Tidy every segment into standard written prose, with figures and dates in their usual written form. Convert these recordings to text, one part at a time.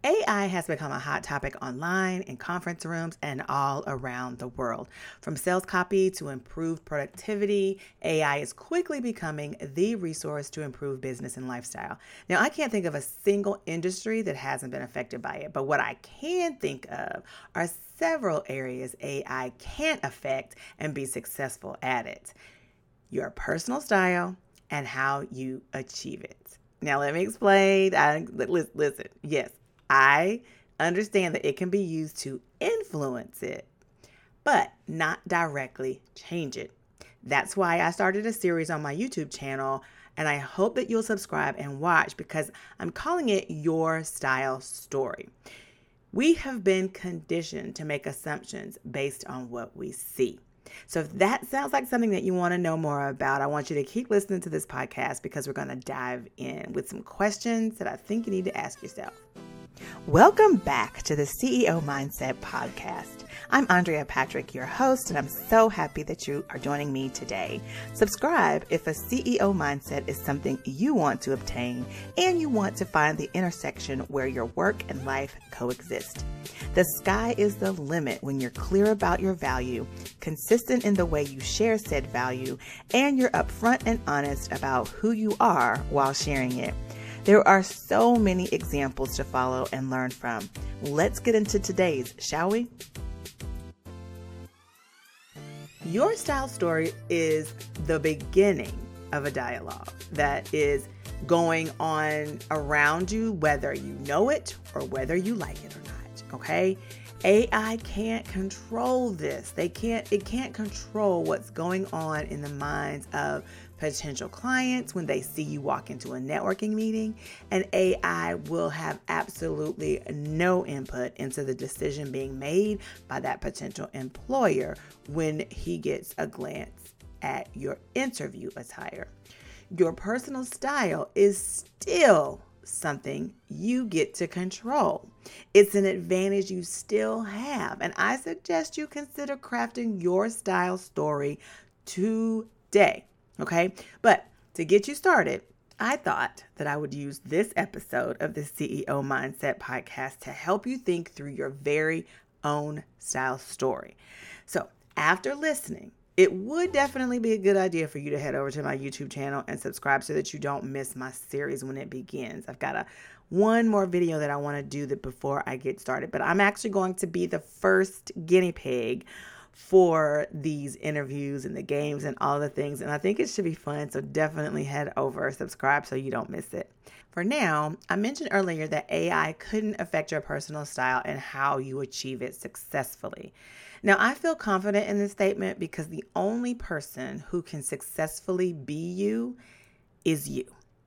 AI has become a hot topic online, in conference rooms, and all around the world. From sales copy to improved productivity, AI is quickly becoming the resource to improve business and lifestyle. Now, I can't think of a single industry that hasn't been affected by it, but what I can think of are several areas AI can affect and be successful at it: your personal style and how you achieve it. Now, let me explain. Listen, yes, I understand that it can be used to influence it, but not directly change it. That's why I started a series on my YouTube channel, and I hope that you'll subscribe and watch because I'm calling it Your Style Story. We have been conditioned to make assumptions based on what we see. So if that sounds like something that you want to know more about, I want you to keep listening to this podcast because we're going to dive in with some questions that I think you need to ask yourself. Welcome back to the CEO Mindset Podcast. I'm Andrea Patrick, your host, and I'm so happy that you are joining me today. Subscribe if a CEO mindset is something you want to obtain and you want to find the intersection where your work and life coexist. The sky is the limit when you're clear about your value, consistent in the way you share said value, and you're upfront and honest about who you are while sharing it. There are so many examples to follow and learn from. Let's get into today's, shall we? Your style story is the beginning of a dialogue that is going on around you, whether you know it or whether you like it or not, okay? AI can't control this. It can't control what's going on in the minds of potential clients when they see you walk into a networking meeting, and AI will have absolutely no input into the decision being made by that potential employer when he gets a glance at your interview attire. Your personal style is still something you get to control. It's an advantage you still have, and I suggest you consider crafting your style story today. Okay, but to get you started, I thought that I would use this episode of the CEO Mindset Podcast to help you think through your very own style story. So after listening, it would definitely be a good idea for you to head over to my YouTube channel and subscribe so that you don't miss my series when it begins. I've got one more video that I want to do before I get started, but I'm actually going to be the first guinea pig for these interviews and the games and all the things. And I think it should be fun. So definitely head over, subscribe so you don't miss it. For now, I mentioned earlier that AI couldn't affect your personal style and how you achieve it successfully. Now, I feel confident in this statement because the only person who can successfully be you is you.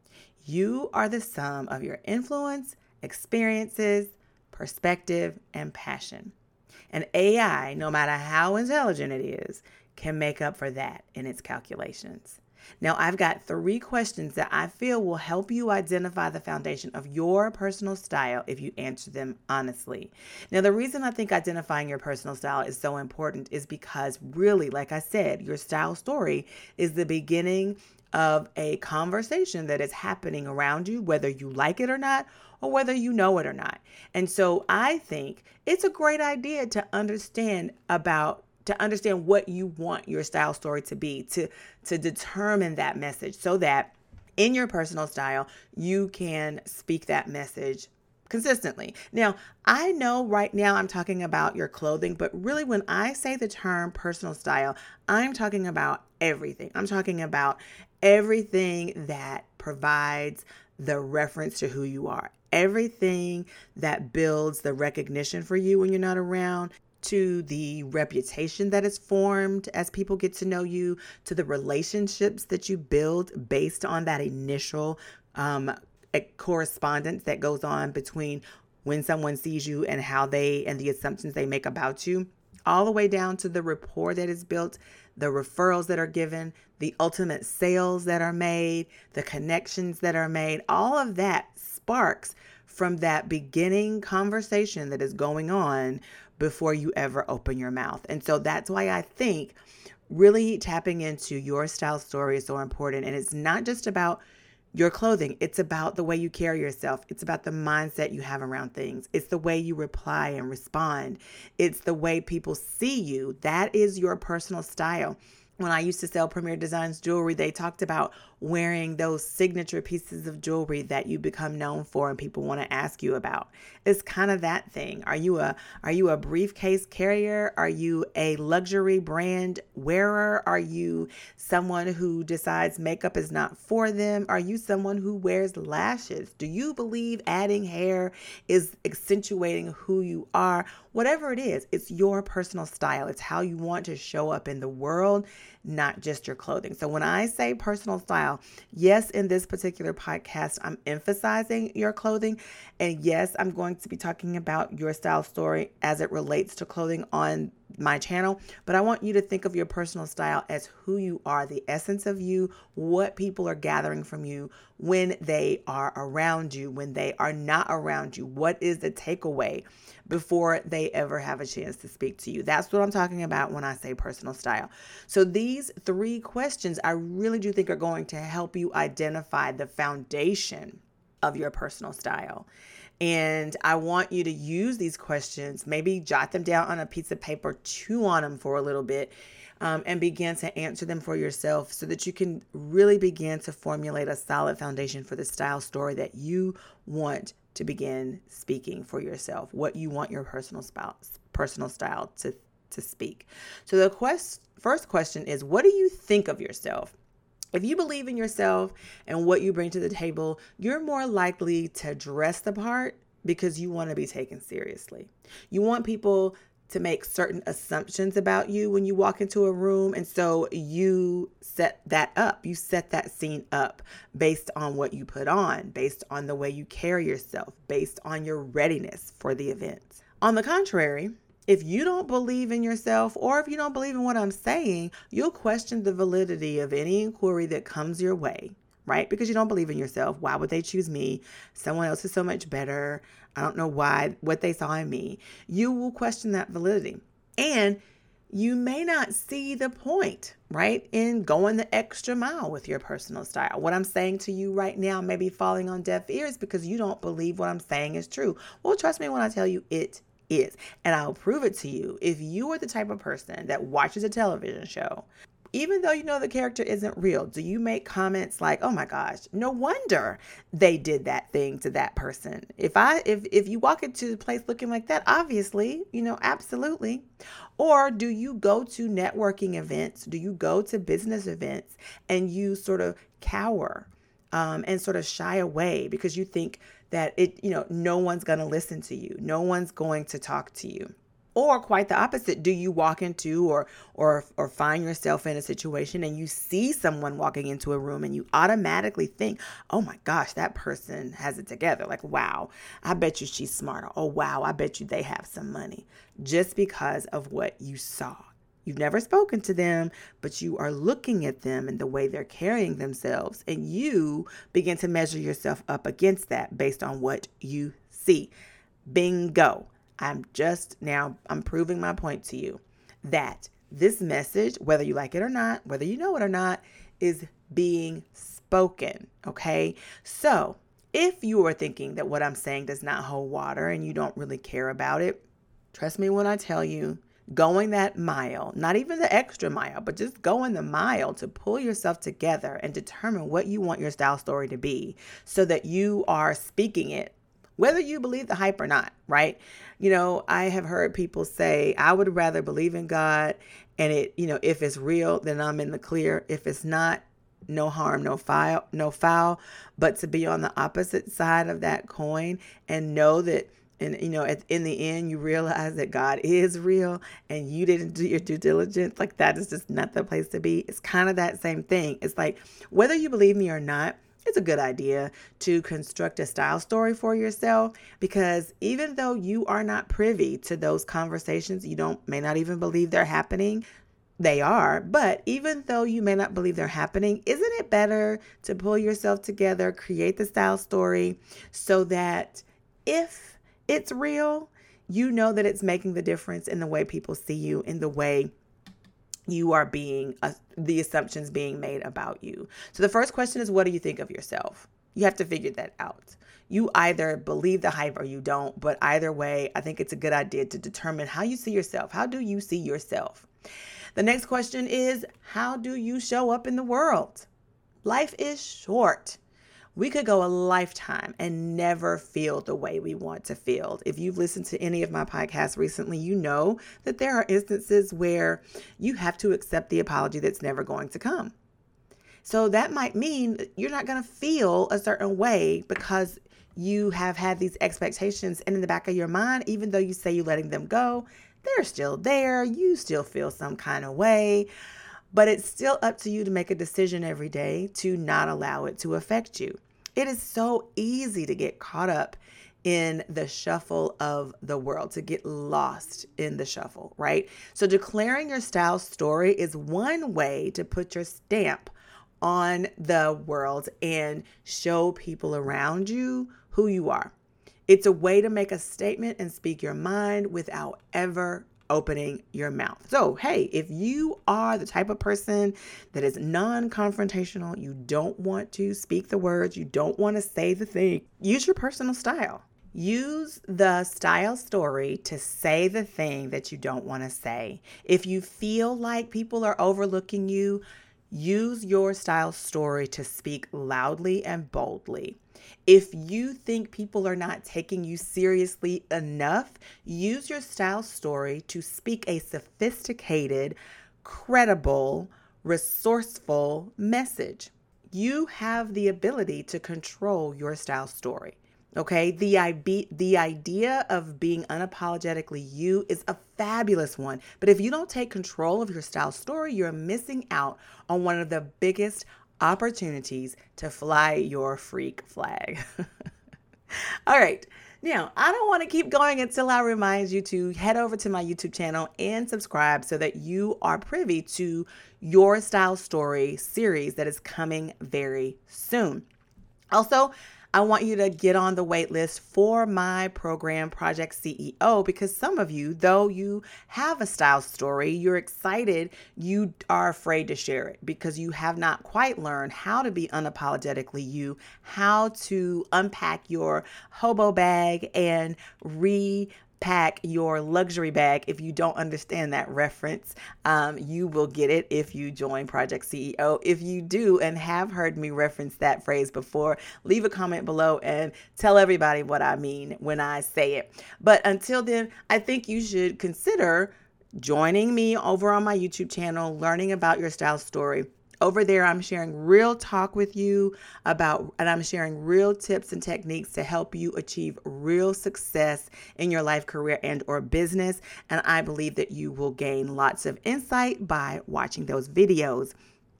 You are the sum of your influence, experiences, perspective, and passion. And AI, no matter how intelligent it is, can make up for that in its calculations. Now, I've got 3 questions that I feel will help you identify the foundation of your personal style if you answer them honestly. Now, the reason I think identifying your personal style is so important is because really, like I said, your style story is the beginning of a conversation that is happening around you, whether you like it or not, or whether you know it or not. And so I think it's a great idea to understand what you want your style story to be, to determine that message so that in your personal style, you can speak that message consistently. Now, I know right now I'm talking about your clothing, but really when I say the term personal style, I'm talking about everything. I'm talking about everything that provides the reference to who you are, everything that builds the recognition for you when you're not around, to the reputation that is formed as people get to know you, to the relationships that you build based on that initial correspondence that goes on between when someone sees you and the assumptions they make about you, all the way down to the rapport that is built, the referrals that are given, the ultimate sales that are made, the connections that are made. All of that sparks from that beginning conversation that is going on before you ever open your mouth. And so that's why I think really tapping into your style story is so important. And it's not just about your clothing. It's about the way you carry yourself. It's about the mindset you have around things. It's the way you reply and respond. It's the way people see you. That is your personal style. When I used to sell Premier Designs jewelry, they talked about wearing those signature pieces of jewelry that you become known for and people want to ask you about. It's kind of that thing. Are you a briefcase carrier? Are you a luxury brand wearer? Are you someone who decides makeup is not for them? Are you someone who wears lashes? Do you believe adding hair is accentuating who you are? Whatever it is, it's your personal style. It's how you want to show up in the world, not just your clothing. So when I say personal style, yes, in this particular podcast, I'm emphasizing your clothing. And yes, I'm going to be talking about your style story as it relates to clothing on my channel. But I want you to think of your personal style as who you are, the essence of you, what people are gathering from you when they are around you, when they are not around you. What is the takeaway before they ever have a chance to speak to you? That's what I'm talking about when I say personal style. So these 3 questions I really do think are going to help you identify the foundation of your personal style. And I want you to use these questions, maybe jot them down on a piece of paper, chew on them for a little bit, and begin to answer them for yourself so that you can really begin to formulate a solid foundation for the style story that you want to begin speaking for yourself, what you want your personal style to speak. So the first question is, what do you think of yourself? If you believe in yourself and what you bring to the table, you're more likely to dress the part because you want to be taken seriously. You want people to make certain assumptions about you when you walk into a room. And so you set that up. You set that scene up based on what you put on, based on the way you carry yourself, based on your readiness for the event. On the contrary, if you don't believe in yourself, or if you don't believe in what I'm saying, you'll question the validity of any inquiry that comes your way, right? Because you don't believe in yourself. Why would they choose me? Someone else is so much better. I don't know what they saw in me. You will question that validity. And you may not see the point, right, in going the extra mile with your personal style. What I'm saying to you right now may be falling on deaf ears because you don't believe what I'm saying is true. Well, trust me when I tell you it is. And I'll prove it to you. If you are the type of person that watches a television show, even though you know the character isn't real, do you make comments like, oh my gosh, no wonder they did that thing to that person? If you walk into the place looking like that, obviously, absolutely. Or do you go to networking events? Do you go to business events and you sort of cower and sort of shy away because you think that no one's going to listen to you. No one's going to talk to you. Or quite the opposite. Do you walk into or find yourself in a situation and you see someone walking into a room and you automatically think, oh my gosh, that person has it together. Like, wow, I bet you she's smarter. Oh, wow, I bet you they have some money. Just because of what you saw. You've never spoken to them, but you are looking at them and the way they're carrying themselves. And you begin to measure yourself up against that based on what you see. Bingo. I'm proving my point to you that this message, whether you like it or not, whether you know it or not, is being spoken. Okay. So if you are thinking that what I'm saying does not hold water and you don't really care about it, trust me when I tell you, going that mile, not even the extra mile, but just going the mile to pull yourself together and determine what you want your style story to be so that you are speaking it, whether you believe the hype or not, right? I have heard people say, I would rather believe in God and if it's real, then I'm in the clear. If it's not, no harm, no foul, but to be on the opposite side of that coin and know that, and in the end, you realize that God is real and you didn't do your due diligence. Like, that is just not the place to be. It's kind of that same thing. It's like, whether you believe me or not, it's a good idea to construct a style story for yourself, because even though you are not privy to those conversations, you may not even believe they're happening. They are, but even though you may not believe they're happening, isn't it better to pull yourself together, create the style story so that if it's real, you know that it's making the difference in the way people see you, in the way you are the assumptions being made about you. So the first question is, what do you think of yourself? You have to figure that out. You either believe the hype or you don't, but either way, I think it's a good idea to determine how you see yourself. How do you see yourself? The next question is, how do you show up in the world? Life is short. We could go a lifetime and never feel the way we want to feel. If you've listened to any of my podcasts recently, you know that there are instances where you have to accept the apology that's never going to come. So that might mean you're not going to feel a certain way because you have had these expectations, and in the back of your mind, even though you say you're letting them go, they're still there. You still feel some kind of way, but it's still up to you to make a decision every day to not allow it to affect you. It is so easy to get caught up in the shuffle of the world, to get lost in the shuffle, right? So declaring your style story is one way to put your stamp on the world and show people around you who you are. It's a way to make a statement and speak your mind without ever opening your mouth. So, hey, if you are the type of person that is non-confrontational, you don't want to speak the words, you don't want to say the thing, use your personal style. Use the style story to say the thing that you don't want to say. If you feel like people are overlooking you, use your style story to speak loudly and boldly. If you think people are not taking you seriously enough, use your style story to speak a sophisticated, credible, resourceful message. You have the ability to control your style story. Okay, the idea of being unapologetically you is a fabulous one. But if you don't take control of your style story, you're missing out on one of the biggest opportunities to fly your freak flag. All right. Now, I don't want to keep going until I remind you to head over to my YouTube channel and subscribe so that you are privy to your style story series that is coming very soon. Also, I want you to get on the wait list for my program, Project CEO, because some of you, though you have a style story, you're excited, you are afraid to share it because you have not quite learned how to be unapologetically you, how to unpack your hobo bag and repack your luxury bag. If you don't understand that reference, you will get it if you join Project CEO. If you do and have heard me reference that phrase before, leave a comment below and tell everybody what I mean when I say it. But until then, I think you should consider joining me over on my YouTube channel, learning about your style story. Over there, I'm sharing real talk with you and I'm sharing real tips and techniques to help you achieve real success in your life, career, and or business. And I believe that you will gain lots of insight by watching those videos.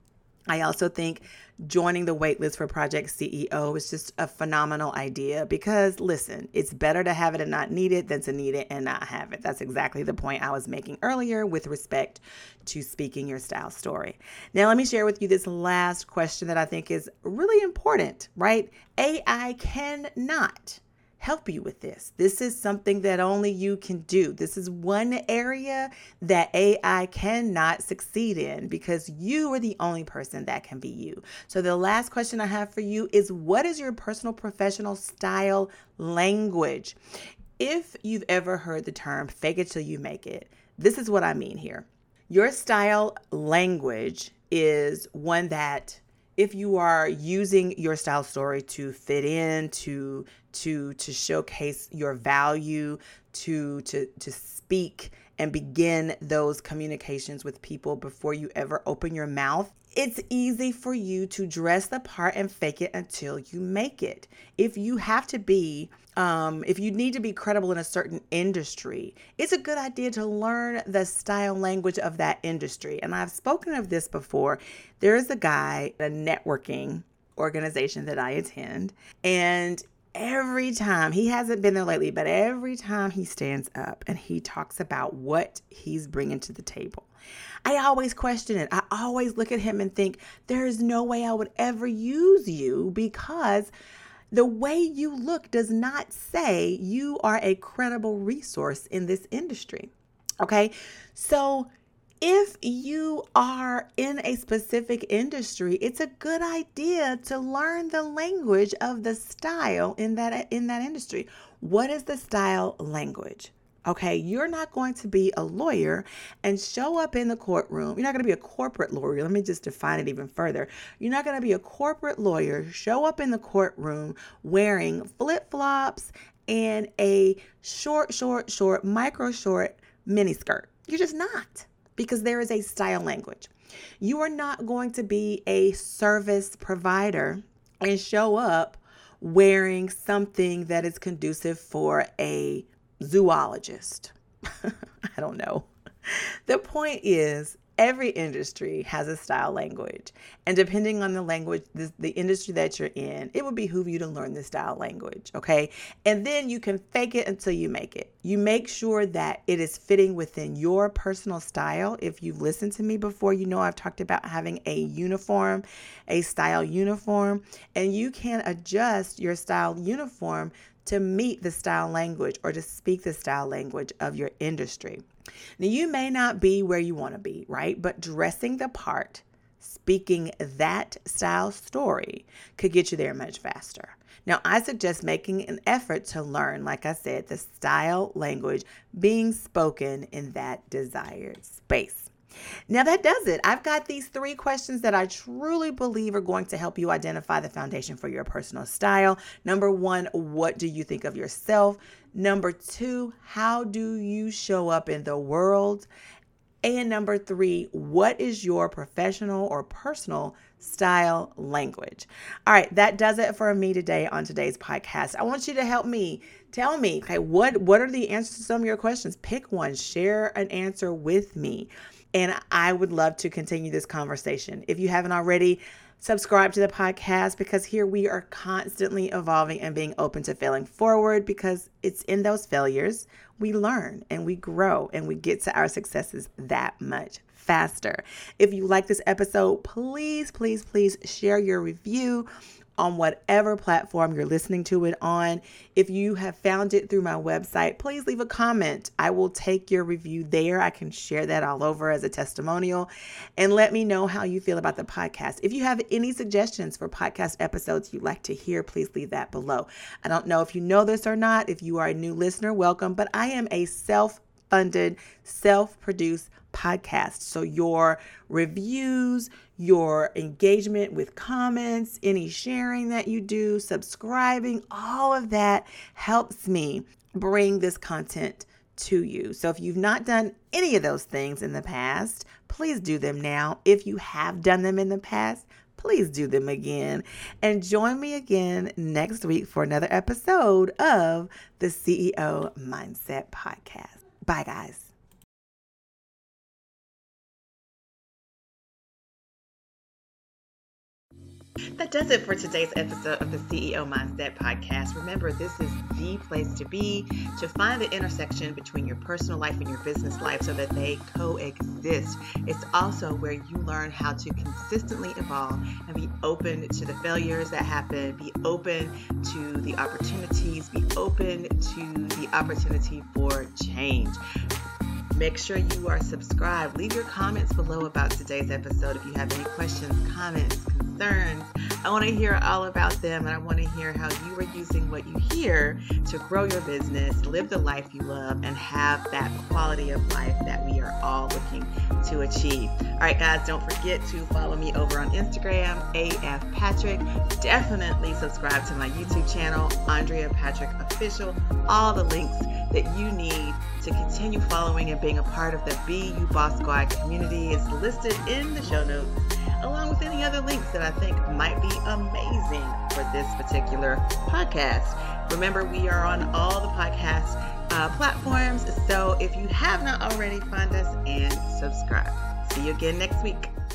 I also think joining the waitlist for Project CEO is just a phenomenal idea because, listen, it's better to have it and not need it than to need it and not have it. That's exactly the point I was making earlier with respect to speaking your style story. Now, let me share with you this last question that I think is really important, right? AI cannot help you with this. This is something that only you can do. This is one area that AI cannot succeed in because you are the only person that can be you. So the last question I have for you is, what is your personal professional style language? If you've ever heard the term fake it till you make it, this is what I mean here. Your style language is one that, if you are using your style story to fit in, to showcase your value, to speak and begin those communications with people before you ever open your mouth, it's easy for you to dress the part and fake it until you make it. If you need to be credible in a certain industry, it's a good idea to learn the style language of that industry. And I've spoken of this before. There is a guy at a networking organization that I attend, and every time, he hasn't been there lately, but every time he stands up and he talks about what he's bringing to the table, I always question it. I always look at him and think, there is no way I would ever use you because the way you look does not say you are a credible resource in this industry. Okay, so If you are in a specific industry, it's a good idea to learn the language of the style in that industry. What is the style language? Okay, you're not going to be a lawyer and show up in the courtroom. You're not going to be a corporate lawyer. Let me just define it even further. You're not going to be a corporate lawyer, show up in the courtroom wearing flip-flops and a short micro short mini skirt. You're just not, because there is a style language. You are not going to be a service provider and show up wearing something that is conducive for a zoologist. I don't know. The point is, every industry has a style language. And depending on the language, the industry that you're in, it would behoove you to learn the style language, okay? And then you can fake it until you make it. You make sure that it is fitting within your personal style. If you've listened to me before, you know I've talked about having a style uniform, and you can adjust your style uniform to meet the style language or to speak the style language of your industry. Now, you may not be where you want to be, right? But dressing the part, speaking that style story could get you there much faster. Now, I suggest making an effort to learn, like I said, the style language being spoken in that desired space. Now that does it. I've got these 3 questions that I truly believe are going to help you identify the foundation for your personal style. Number 1, what do you think of yourself? Number 2, how do you show up in the world? And number 3, what is your professional or personal style language? All right, that does it for me today on today's podcast. I want you to help me. Tell me, okay, what are the answers to some of your questions? Pick one, share an answer with me. And I would love to continue this conversation. If you haven't already, subscribe to the podcast, because here we are constantly evolving and being open to failing forward, because it's in those failures we learn and we grow and we get to our successes that much faster. If you like this episode, please share your review on whatever platform you're listening to it on. If you have found it through my website, please leave a comment. I will take your review there. I can share that all over as a testimonial, and let me know how you feel about the podcast. If you have any suggestions for podcast episodes you'd like to hear, please leave that below. I don't know if you know this or not. If you are a new listener, welcome, but I am a self-funded, self-produced podcast. So your reviews, your engagement with comments, any sharing that you do, subscribing, all of that helps me bring this content to you. So if you've not done any of those things in the past, please do them now. If you have done them in the past, please do them again. And join me again next week for another episode of the CEO Mindset Podcast. Bye, guys. That does it for today's episode of the CEO Mindset Podcast. Remember, this is the place to be, to find the intersection between your personal life and your business life so that they coexist. It's also where you learn how to consistently evolve and be open to the failures that happen, be open to the opportunities, be open to the opportunity for change. Make sure you are subscribed. Leave your comments below about today's episode. If you have any questions, comments, concerns, I want to hear all about them, and I want to hear how you are using what you hear to grow your business, live the life you love, and have that quality of life that we are all looking to achieve. All right, guys, don't forget to follow me over on Instagram, AF Patrick. Definitely subscribe to my YouTube channel, Andrea Patrick Official. All the links that you need to continue following and being a part of the Be You Boss Squad community is listed in the show notes, along with any other links that I think might be amazing for this particular podcast. Remember, we are on all the podcast platforms, so if you have not already, find us and subscribe. See you again next week.